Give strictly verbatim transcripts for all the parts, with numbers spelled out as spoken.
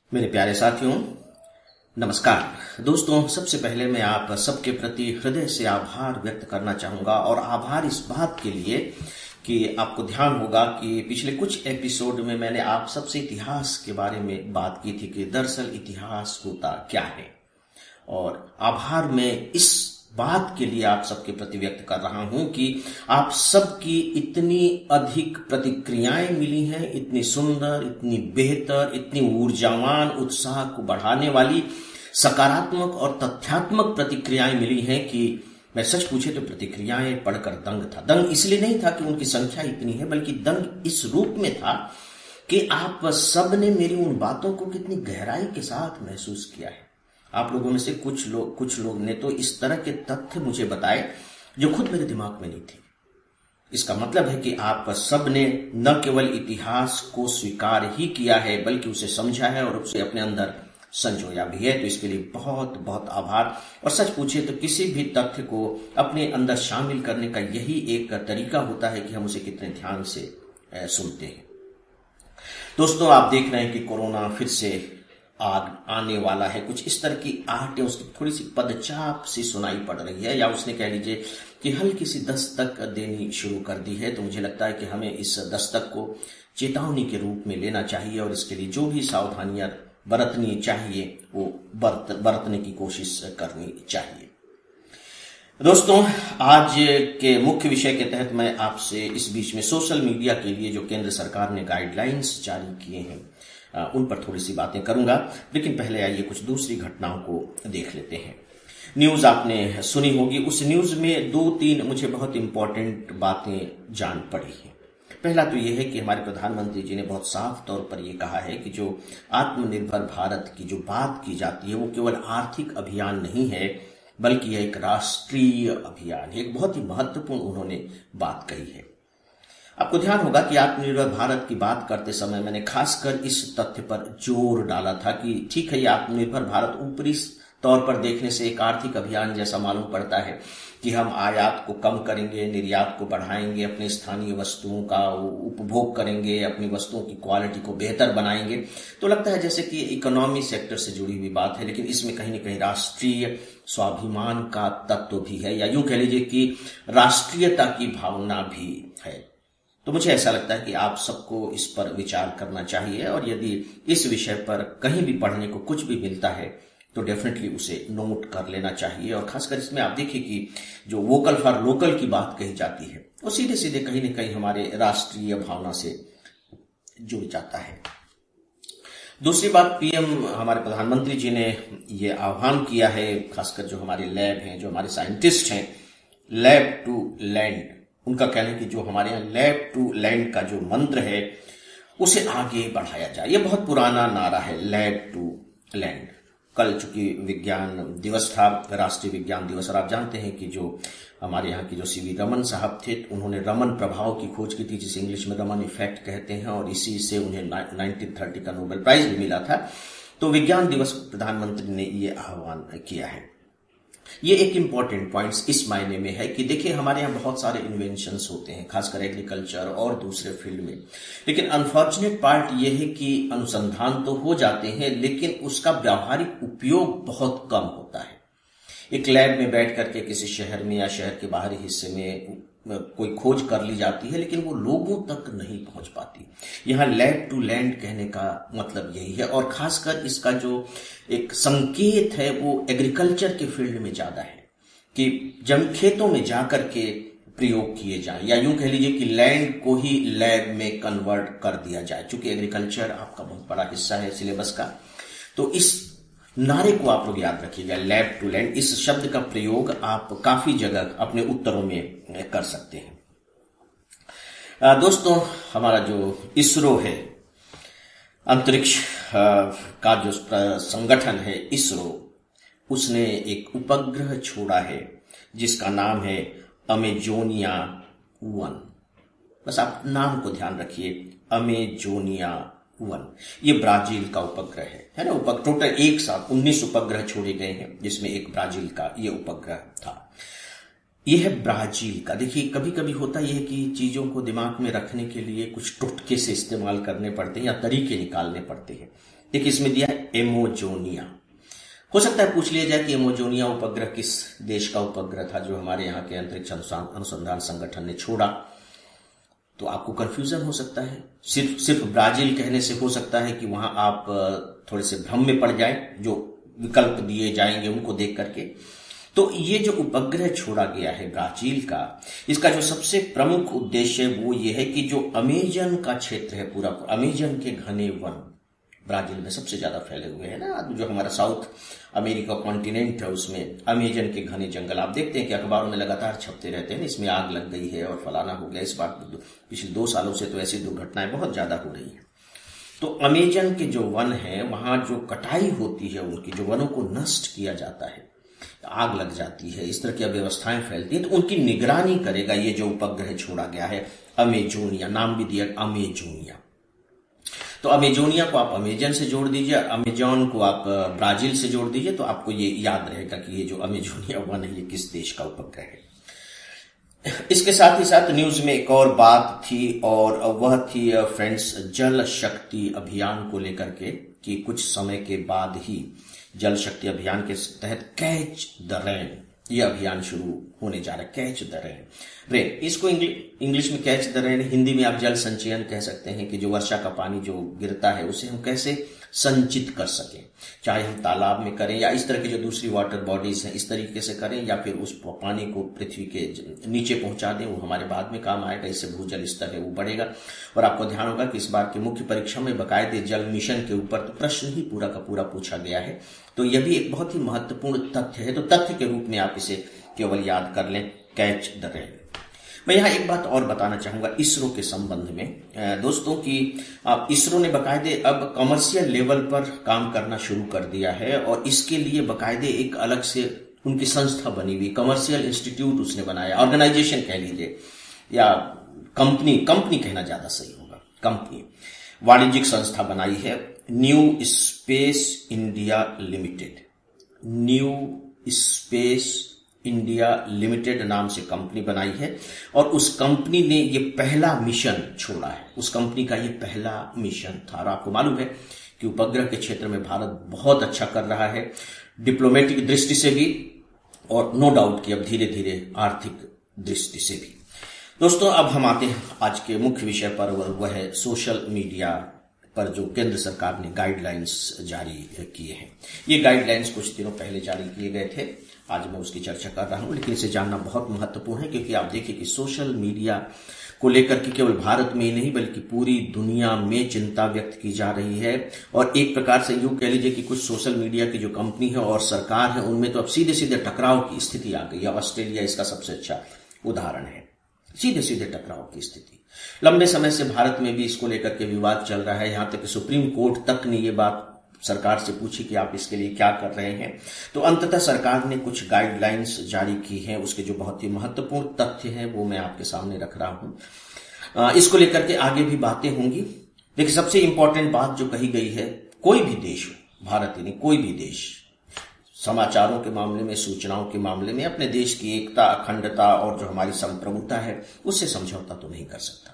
मेरे प्यारे साथियों, नमस्कार। दोस्तों, सबसे पहले मैं आप सबके प्रति हृदय से आभार व्यक्त करना चाहूंगा और आभार इस बात के लिए कि आपको ध्यान होगा कि पिछले कुछ एपिसोड में मैंने आप सबसे इतिहास के बारे में बात की थी कि दरअसल इतिहास होता क्या है। और आभार मैं इस बात के लिए आप सबके प्रति व्यक्त कर रहा हूं कि आप सबकी इतनी अधिक प्रतिक्रियाएं मिली हैं, इतनी सुंदर, इतनी बेहतर, इतनी ऊर्जावान, उत्साह को बढ़ाने वाली सकारात्मक और तथ्यात्मक प्रतिक्रियाएं मिली हैं कि मैं सच पूछे तो प्रतिक्रियाएं पढ़कर दंग था। दंग इसलिए नहीं था कि उनकी संख्या इतनी है, बल्कि दंग इस रूप में था कि आप सब ने मेरी उन बातों को कितनी गहराई के साथ महसूस किया है। आप लोगों में से कुछ लोग कुछ लोग ने तो इस तरह के तथ्य मुझे बताए जो खुद मेरे दिमाग में नहीं थे। इसका मतलब है कि आप सब ने न केवल इतिहास को स्वीकार ही किया है, बल्कि उसे समझा है और उसे अपने अंदर संजोया भी है। तो इसके लिए बहुत बहुत आभार। और सच पूछे तो किसी भी तथ्य को अपने अंदर शामिल करने का यही एक तरीका होता है कि हम उसे कितने ध्यान से सुनते हैं। दोस्तों, आप देख रहे हैं कि कोरोना फिर से आग आने वाला है। कुछ इस तरह की आहटें, उसकी थोड़ी सी पदचाप सी सुनाई पड़ रही है, या उसने कह लीजिए कि हल्की सी दस्तक देनी शुरू कर दी है। तो मुझे लगता है कि हमें इस दस्तक को चेतावनी के रूप में लेना चाहिए और इसके लिए जो भी सावधानियां बरतनी चाहिए वो बरत बरतने की कोशिश करनी चाहिए। दोस्तों, आज के मुख्य विषय के तहत मैं आपसे इस बीच में सोशल मीडिया के लिए जो केंद्र सरकार ने गाइडलाइंस जारी किए हैं उन पर थोड़ी सी बातें करूंगा। लेकिन पहले आइए कुछ दूसरी घटनाओं को देख लेते हैं। न्यूज आपने सुनी होगी। उस न्यूज में दो तीन मुझे बहुत इंपॉर्टेंट बातें जान पड़ी हैं। पहला तो यह है कि हमारे प्रधानमंत्री जी ने बहुत साफ तौर पर यह कहा है कि जो आत्मनिर्भर भारत की जो बात की जाती है वो केवल आर्थिक अभियान नहीं है, बल्कि यह एक राष्ट्रीय अभियान है। एक बहुत ही महत्वपूर्ण उन्होंने बात कही है। आपको ध्यान होगा कि आत्मनिर्भर भारत की बात करते समय मैंने खासकर इस तथ्य पर जोर डाला था कि ठीक है, ये आत्मनिर्भर भारत ऊपरी तौर पर देखने से एक आर्थिक अभियान जैसा मालूम पड़ता है कि हम आयात को कम करेंगे, निर्यात को बढ़ाएंगे, अपने स्थानीय वस्तुओं का उपभोग करेंगे, अपनी वस्तुओं की क्वालिटी को बेहतर बनाएंगे। तो लगता है जैसे कि इकोनॉमी सेक्टर से जुड़ी हुई बात है, लेकिन इसमें कहीं न कहीं राष्ट्रीय स्वाभिमान का तत्व भी है, या यूं कह लीजिए कि राष्ट्रीयता की भावना भी है। तो मुझे ऐसा लगता है कि आप सबको इस पर विचार करना चाहिए और यदि इस विषय पर कहीं भी पढ़ने को कुछ भी मिलता है तो डेफिनेटली उसे नोट कर लेना चाहिए। और खासकर इसमें आप देखिए कि जो वोकल फॉर लोकल की बात कही जाती है वो सीधे सीधे कहीं न कहीं हमारे राष्ट्रीय भावना से जुड़ जाता है। दूसरी बात, पीएम हमारे प्रधानमंत्री जी ने ये आह्वान किया है, खासकर जो हमारे लैब हैं, जो हमारे साइंटिस्ट हैं, लैब टू लैंड। उनका कहना है कि जो हमारे यहाँ लैब टू लैंड का जो मंत्र है उसे आगे बढ़ाया जाए। ये बहुत पुराना नारा है, लैब टू लैंड। कल चूंकि विज्ञान दिवस था, राष्ट्रीय विज्ञान दिवस, और आप जानते हैं कि जो हमारे यहाँ की जो सीवी रमन साहब थे, उन्होंने रमन प्रभाव की खोज की थी, जिसे इंग्लिश में रमन इफेक्ट कहते हैं, और इसी से उन्हें नाइनटीन थर्टी का नोबेल प्राइज भी मिला था। तो विज्ञान दिवस प्रधानमंत्री ने ये आह्वान किया है। ये एक इम्पॉर्टेंट पॉइंट इस मायने में है कि देखिए, हमारे यहाँ बहुत सारे इन्वेंशंस होते हैं, खासकर एग्रीकल्चर और दूसरे फील्ड में, लेकिन अनफॉर्चुनेट पार्ट ये है कि अनुसंधान तो हो जाते हैं लेकिन उसका व्यावहारिक उपयोग बहुत कम होता है। एक लैब में बैठ करके किसी शहर में या शहर के बाहरी हिस्से में कोई खोज कर ली जाती है, लेकिन वो लोगों तक नहीं पहुंच पाती। यहाँ लैब टू लैंड कहने का मतलब यही है, और खासकर इसका जो एक संकेत है वो एग्रीकल्चर के फील्ड में ज्यादा है कि जब खेतों में जाकर के प्रयोग किए जाएं, या यूं कह लीजिए कि लैंड को ही लैब में कन्वर्ट कर दिया जाए। चूंकि एग्रीकल्चर आपका बहुत बड़ा हिस्सा है सिलेबस का, तो इस नारे को आप लोग याद रखिएगा, लैब टू लैंड। इस शब्द का प्रयोग आप काफी जगह अपने उत्तरों में कर सकते हैं। दोस्तों, हमारा जो इसरो है, अंतरिक्ष का जो संगठन है इसरो, उसने एक उपग्रह छोड़ा है जिसका नाम है अमेजोनिया वन। बस आप नाम को ध्यान रखिए, अमेजोनिया वन। ये ब्राजील का उपग्रह है, है ना। उपग्रह टोटल एक साथ उन्नीस उपग्रह छोड़े गए हैं, जिसमें एक ब्राजील का ये उपग्रह था। ये है ब्राजील का। देखिए, कभी कभी होता यह है कि चीजों को दिमाग में रखने के लिए कुछ टोटके से इस्तेमाल करने पड़ते हैं या तरीके निकालने पड़ते हैं। देखिए इसमें दिया है एमोजोनिया। हो सकता है पूछ लिया जाए कि एमोजोनिया उपग्रह किस देश का उपग्रह था जो हमारे यहाँ के अंतरिक्ष अनुसंधान संगठन ने छोड़ा, तो आपको कंफ्यूजन हो सकता है। सिर्फ सिर्फ ब्राजील कहने से हो सकता है कि वहां आप थोड़े से भ्रम में पड़ जाएं, जो विकल्प दिए जाएंगे उनको देख करके। तो ये जो उपग्रह छोड़ा गया है ब्राजील का, इसका जो सबसे प्रमुख उद्देश्य है वो ये है कि जो अमेजन का क्षेत्र है, पूरा अमेजन के घने वन ब्राजील में सबसे ज्यादा फैले हुए हैं ना, जो हमारा साउथ अमेरिका कॉन्टिनेंट है उसमें अमेजन के घने जंगल, आप देखते हैं कि अखबारों में लगातार छपते रहते हैं, इसमें आग लग गई है और फलाना हो गया। इस बार पिछले दो सालों से तो ऐसी दुर्घटनाएं बहुत ज्यादा हो रही हैं। तो अमेजन के जो वन है वहां जो कटाई होती है, उनकी जो वनों को नष्ट किया जाता है, आग लग जाती है, इस तरह की अव्यवस्थाएं फैलती है, तो उनकी निगरानी करेगा ये जो उपग्रह छोड़ा गया है अमेजोनिया, नाम भी दिया अमेजोनिया। तो अमेजोनिया को आप अमेजन से जोड़ दीजिए, अमेजोन को आप ब्राजील से जोड़ दीजिए, तो आपको ये याद रहेगा कि ये जो अमेजोनिया वन है ये किस देश का उपग्रह है। इसके साथ ही साथ न्यूज में एक और बात थी, और वह थी फ्रेंड्स जल शक्ति अभियान को लेकर के, कि कुछ समय के बाद ही जल शक्ति अभियान के तहत कैच द रेन ये अभियान शुरू होने जा रहा है। कैच द रेन, रेन इसको इंग्लिश में कैच द रेन, हिंदी में आप जल संचयन कह सकते हैं, कि जो वर्षा का पानी जो गिरता है उसे हम कैसे संचित कर सकें, चाहे हम तालाब में करें या इस तरह की जो दूसरी वाटर बॉडीज हैं इस तरीके से करें, या फिर उस पानी को पृथ्वी के नीचे पहुंचा दें, वो हमारे बाद में काम आएगा, इससे भूजल स्तर है वो बढ़ेगा। और आपको ध्यान होगा कि इस बार की मुख्य परीक्षा में बाकायदे जल मिशन के ऊपर तो प्रश्न ही पूरा का पूरा पूछा गया है, तो यह भी एक बहुत ही महत्वपूर्ण तथ्य है। तो तथ्य के रूप में आप इसे केवल याद कर लें, कैच द रेन। मैं यहाँ एक बात और बताना चाहूंगा इसरो के संबंध में दोस्तों, कि आप इसरो ने बकायदे अब कमर्शियल लेवल पर काम करना शुरू कर दिया है, और इसके लिए बकायदे एक अलग से उनकी संस्था बनी हुई, कमर्शियल इंस्टीट्यूट उसने बनाया, ऑर्गेनाइजेशन कह लीजिए, या कंपनी कंपनी कहना ज्यादा सही होगा, कंपनी वाणिज्यिक संस्था बनाई है, New Space India Limited. New Space India Limited नाम से कंपनी बनाई है, और उस कंपनी ने ये पहला मिशन छोड़ा है। उस कंपनी का ये पहला मिशन था, और आपको मालूम है कि उपग्रह के क्षेत्र में भारत बहुत अच्छा कर रहा है, डिप्लोमेटिक दृष्टि से भी, और नो डाउट कि अब धीरे धीरे आर्थिक दृष्टि से भी। दोस्तों अब हम आते हैं आज के मुख्य विषय पर, वह है सोशल मीडिया पर जो केंद्र सरकार ने गाइडलाइंस जारी किए हैं। ये गाइडलाइंस कुछ दिनों पहले जारी किए गए थे, आज मैं उसकी चर्चा कर रहा हूं, लेकिन इसे जानना बहुत महत्वपूर्ण है, क्योंकि आप देखिए कि सोशल मीडिया को लेकर के केवल भारत में ही नहीं बल्कि पूरी दुनिया में चिंता व्यक्त की जा रही है। और एक प्रकार से यूं कह लीजिए कि कुछ सोशल मीडिया की जो कंपनी है और सरकार है उनमें तो अब सीधे सीधे टकराव की स्थिति आ गई है। ऑस्ट्रेलिया इसका सबसे अच्छा उदाहरण है, सीधे सीधे टकराव की स्थिति। लंबे समय से भारत में भी इसको लेकर के विवाद चल रहा है, यहां तक कि सुप्रीम कोर्ट तक ने ये बात सरकार से पूछी कि आप इसके लिए क्या कर रहे हैं। तो अंततः सरकार ने कुछ गाइडलाइंस जारी की हैं, उसके जो बहुत ही महत्वपूर्ण तथ्य हैं वो मैं आपके सामने रख रहा हूं। इसको लेकर के आगे भी बातें होंगी। देखिए सबसे इंपॉर्टेंट बात जो कही गई है, कोई भी देश हो, भारत ही नहीं कोई भी देश, समाचारों के मामले में, सूचनाओं के मामले में अपने देश की एकता, अखंडता और जो हमारी संप्रभुता है उससे समझौता तो नहीं कर सकता।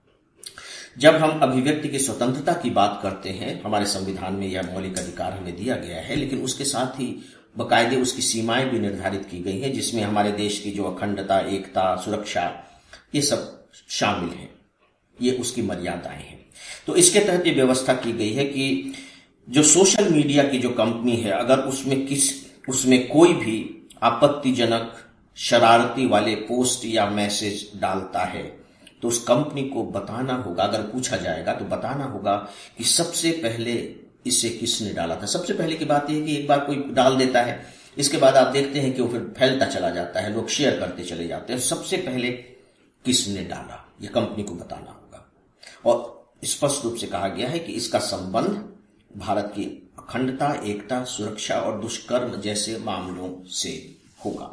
जब हम अभिव्यक्ति की स्वतंत्रता की बात करते हैं, हमारे संविधान में यह मौलिक अधिकार हमें दिया गया है, लेकिन उसके साथ ही बकायदे उसकी सीमाएं भी निर्धारित की गई हैं, जिसमें हमारे देश की जो अखंडता, एकता, सुरक्षा, ये सब शामिल हैं, ये उसकी मर्यादाएं हैं। तो इसके तहत ये व्यवस्था की गई है कि जो सोशल मीडिया की जो कंपनी है, अगर उसमें किस उसमें कोई भी आपत्तिजनक, शरारती वाले पोस्ट या मैसेज डालता है तो उस कंपनी को बताना होगा, अगर पूछा जाएगा तो बताना होगा कि सबसे पहले इसे किसने डाला था। सबसे पहले की बात यह है कि एक बार कोई डाल देता है, इसके बाद आप देखते हैं कि वो फिर फैलता चला जाता है, लोग शेयर करते चले जाते हैं। सबसे पहले किसने डाला ये कंपनी को बताना होगा, और स्पष्ट रूप से कहा गया है कि इसका संबंध भारत की अखंडता, एकता, सुरक्षा और दुष्कर्म जैसे मामलों से होगा।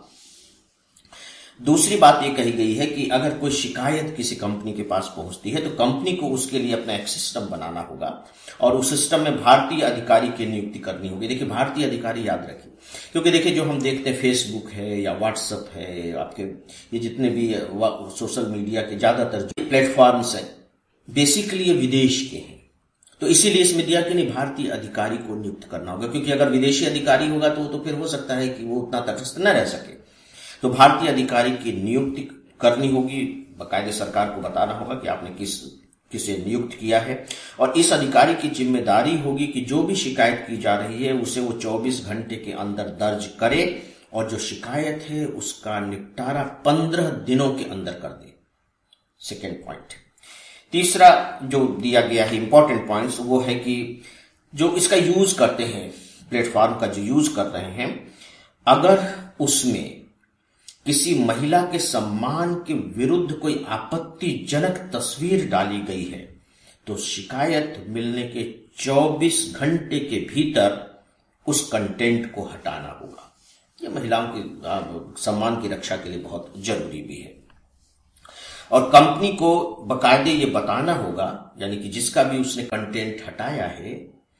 दूसरी बात यह कही गई है कि अगर कोई शिकायत किसी कंपनी के पास पहुंचती है तो कंपनी को उसके लिए अपना एक सिस्टम बनाना होगा, और उस सिस्टम में भारतीय अधिकारी की नियुक्ति करनी होगी। देखिए भारतीय अधिकारी याद रखिए, क्योंकि देखिए जो हम देखते हैं फेसबुक है या व्हाट्सएप है, आपके ये जितने भी सोशल मीडिया के ज्यादातर प्लेटफॉर्म्स हैं बेसिकली ये विदेश के हैं, तो इसीलिए इसमें दिया कि नहीं, भारतीय अधिकारी को नियुक्त करना होगा, क्योंकि अगर विदेशी अधिकारी होगा तो तो फिर हो सकता है कि वो उतना तटस्थ न रह सके। तो भारतीय अधिकारी की नियुक्ति करनी होगी, बाकायदे सरकार को बताना होगा कि आपने किस किसे नियुक्त किया है, और इस अधिकारी की जिम्मेदारी होगी कि जो भी शिकायत की जा रही है उसे वो चौबीस घंटे के अंदर दर्ज करे, और जो शिकायत है उसका निपटारा पंद्रह दिनों के अंदर कर दे। Second point. तीसरा जो दिया गया है इंपॉर्टेंट पॉइंट्स, वो है कि जो इसका यूज करते हैं, प्लेटफॉर्म का जो यूज कर रहे हैं, अगर उसमें किसी महिला के सम्मान के विरुद्ध कोई आपत्तिजनक तस्वीर डाली गई है तो शिकायत मिलने के चौबीस घंटे के भीतर उस कंटेंट को हटाना होगा। यह महिलाओं के सम्मान की रक्षा के लिए बहुत जरूरी भी है। और कंपनी को बाकायदे ये बताना होगा, यानी कि जिसका भी उसने कंटेंट हटाया है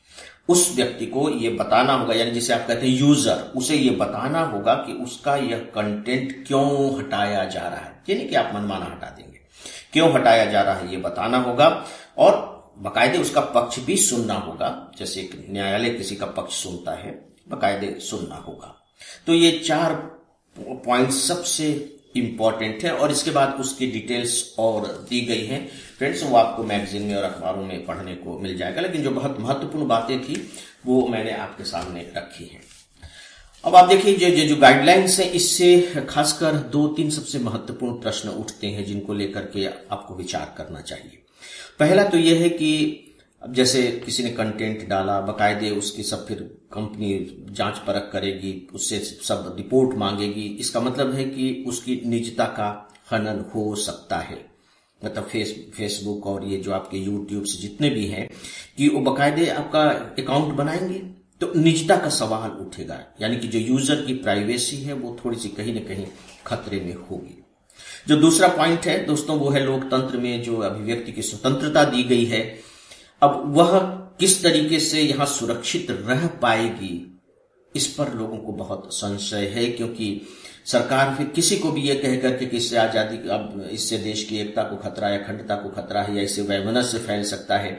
उस व्यक्ति को ये बताना होगा, यानी जिसे आप कहते हैं यूजर, उसे ये बताना होगा कि उसका यह कंटेंट क्यों हटाया जा रहा है। यानी कि आप मनमाना हटा देंगे, क्यों हटाया जा रहा है ये बताना होगा, और बाकायदे उसका पक्ष भी सुनना होगा, जैसे एक न्यायालय किसी का पक्ष सुनता है, बाकायदे सुनना होगा। तो ये चार पॉइंट सबसे इंपॉर्टेंट है, और इसके बाद उसकी डिटेल्स और दी गई हैं फ्रेंड्स, वो आपको मैगजीन में और अखबारों में पढ़ने को मिल जाएगा, लेकिन जो बहुत महत्वपूर्ण बातें थी वो मैंने आपके सामने रखी हैं। अब आप देखिए जो जो गाइडलाइंस है, इससे खासकर दो तीन सबसे महत्वपूर्ण प्रश्न उठते हैं जिनको लेकर के आपको विचार करना चाहिए। पहला तो यह है कि अब जैसे किसी ने कंटेंट डाला, बाकायदे उसकी सब फिर कंपनी जांच परख करेगी, उससे सब रिपोर्ट मांगेगी, इसका मतलब है कि उसकी निजता का हनन हो सकता है। मतलब फेस फेसबुक और ये जो आपके यूट्यूब से जितने भी हैं कि वो बाकायदे आपका अकाउंट बनाएंगे तो निजता का सवाल उठेगा, यानी कि जो यूजर की प्राइवेसी है वो थोड़ी सी कहीं न कहीं खतरे में होगी। जो दूसरा पॉइंट है दोस्तों, वो है लोकतंत्र में जो अभिव्यक्ति की स्वतंत्रता दी गई है, अब वह किस तरीके से यहां सुरक्षित रह पाएगी, इस पर लोगों को बहुत संशय है, क्योंकि सरकार फिर किसी को भी यह कह करके कि इससे आजादी, अब इससे देश की एकता को खतरा है, अखंडता को खतरा है, या इससे वैमनस्य फैल सकता है,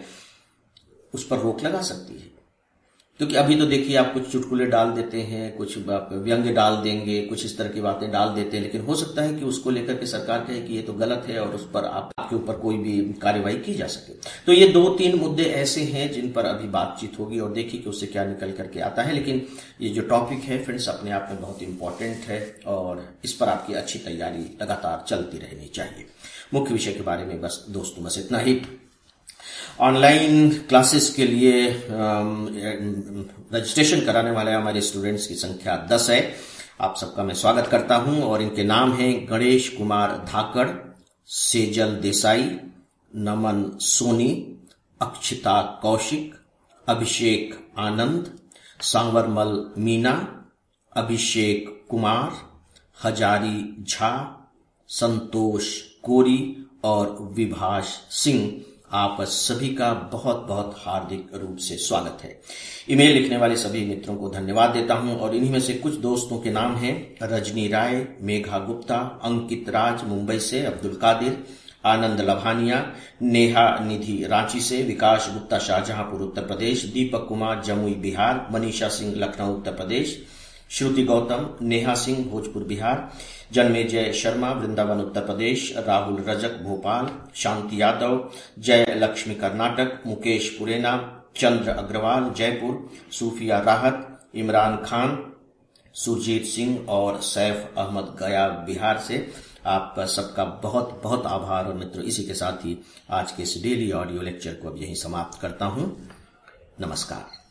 उस पर रोक लगा सकती है। क्योंकि अभी तो देखिए आप कुछ चुटकुले डाल देते हैं, कुछ व्यंग्य डाल देंगे, कुछ इस तरह की बातें डाल देते हैं, लेकिन हो सकता है कि उसको लेकर के सरकार कहे कि ये तो गलत है और उस पर आपके ऊपर कोई भी कार्रवाई की जा सके। तो ये दो तीन मुद्दे ऐसे हैं जिन पर अभी बातचीत होगी, और देखिए कि उससे क्या निकल करके आता है। लेकिन ये जो टॉपिक है फ्रेंड्स अपने आप में बहुत इंपॉर्टेंट है, और इस पर आपकी अच्छी तैयारी लगातार चलती रहनी चाहिए। मुख्य विषय के बारे में बस दोस्तों बस इतना ही। ऑनलाइन क्लासेस के लिए रजिस्ट्रेशन कराने वाले हमारे स्टूडेंट्स की संख्या दस है। आप सबका मैं स्वागत करता हूं, और इनके नाम हैं गणेश कुमार धाकड़, सेजल देसाई, नमन सोनी, अक्षिता कौशिक, अभिषेक आनंद, सांवरमल मीना, अभिषेक कुमार, हजारी झा, संतोष कोरी और विभाष सिंह। आप सभी का बहुत बहुत हार्दिक रूप से स्वागत है। ईमेल लिखने वाले सभी मित्रों को धन्यवाद देता हूं, और इन्हीं में से कुछ दोस्तों के नाम हैं रजनी राय, मेघा गुप्ता, अंकित राज मुंबई से, अब्दुल कादिर, आनंद लभानिया, नेहा निधि रांची से, विकास गुप्ता शाहजहांपुर उत्तर प्रदेश, दीपक कुमार जमुई बिहार, मनीषा सिंह लखनऊ उत्तर प्रदेश, श्रुति गौतम, नेहा सिंह भोजपुर बिहार, जन्मेजय शर्मा वृंदावन उत्तर प्रदेश, राहुल रजक भोपाल, शांति यादव, जय लक्ष्मी कर्नाटक, मुकेश पुरेना, चंद्र अग्रवाल जयपुर, सूफिया राहत, इमरान खान, सुरजीत सिंह और सैफ अहमद गया बिहार से। आप सबका बहुत बहुत आभार, और मित्रों इसी के साथ ही आज के इस डेली ऑडियो लेक्चर को अब यहीं समाप्त करता हूं। नमस्कार।